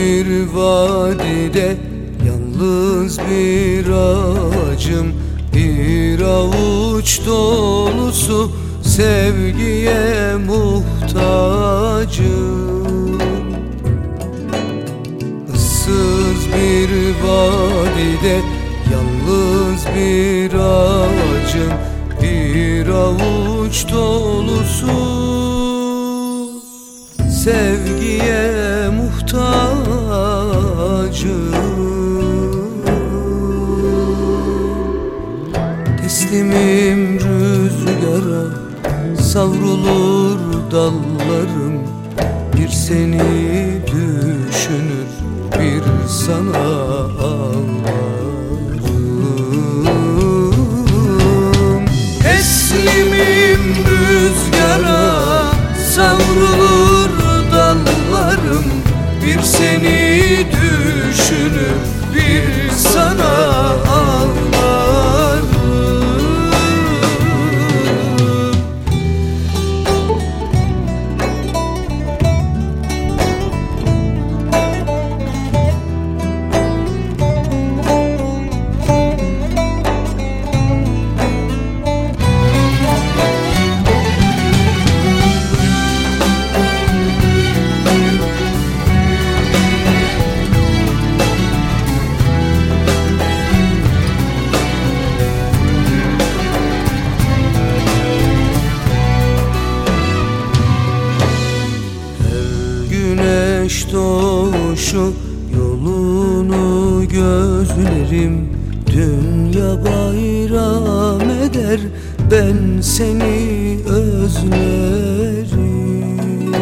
bir vadide yalnız bir ağacım, bir avuç dolusu sevgiye muhtacım. Issız bir vadide yalnız bir ağacım, bir avuç dolusu sevgiye muhtacım. Teslimim rüzgara, savrulur dallarım. Bir seni düşünür, bir sana ağlarım. Teslimim rüzgara, savrulur dallarım. Bir seni düşünür, bir sana ağlarım. Güneş doğuşu yolunu gözlerim. Dünya bayram eder, ben seni özlerim.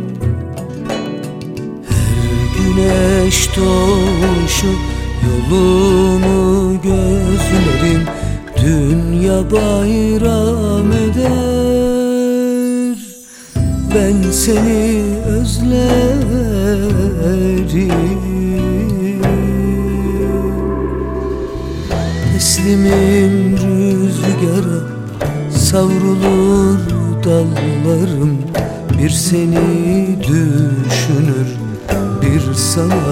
Her güneş doğuşu yolunu gözlerim. Dünya bayram eder, ben seni özlerim. Teslimim rüzgara, savrulur dallarım. Bir seni düşünür, bir sana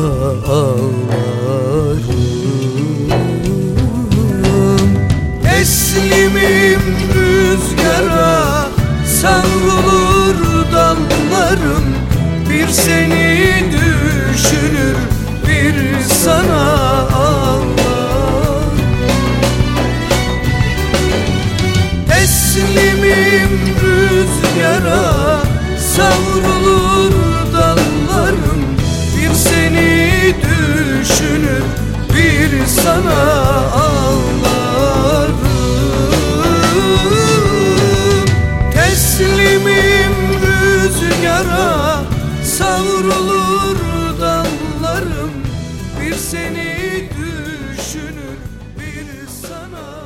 ağlarım. Teslimim rüzgara, savrulur dallarım. Bir seni düşünür, bir sana ağlar. Teslimim rüzgara, savrulur dallarım. Bir seni düşünür, bir sana ağlarım. Teslimim rüzgara, savrulur dallarım. Bir seni düşünür, bir sana